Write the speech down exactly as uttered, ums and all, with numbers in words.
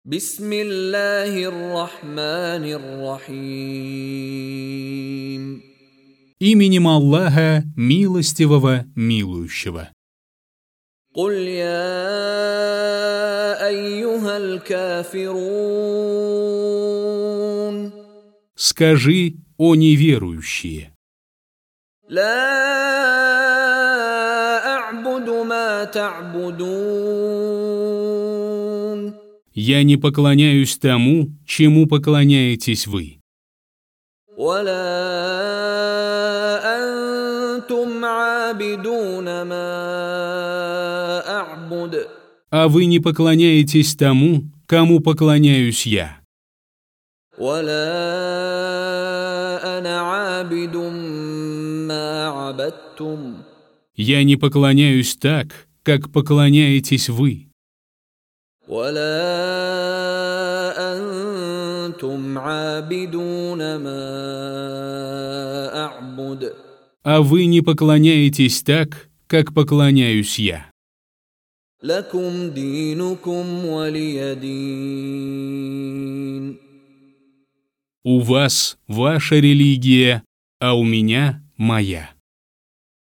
Бисмиллахир-рахманир-рахим. Именем Аллаха, милостивого, милующего. Куль я айюхаль кафирун. Скажи, о неверующие. Ла а'буду ма та'будун. Я не поклоняюсь тому, чему поклоняетесь вы. Вала антум а'бидуна ма а'буд. А вы не поклоняетесь тому, кому поклоняюсь я. Вала ана а'бидум ма абадтум. Я не поклоняюсь так, как поклоняетесь вы. ولا أنتم عابدون ما أعبد. А вы не поклоняетесь так, как поклоняюсь я. لكم دينكم ولي دين. У вас ваша религия, а у меня моя.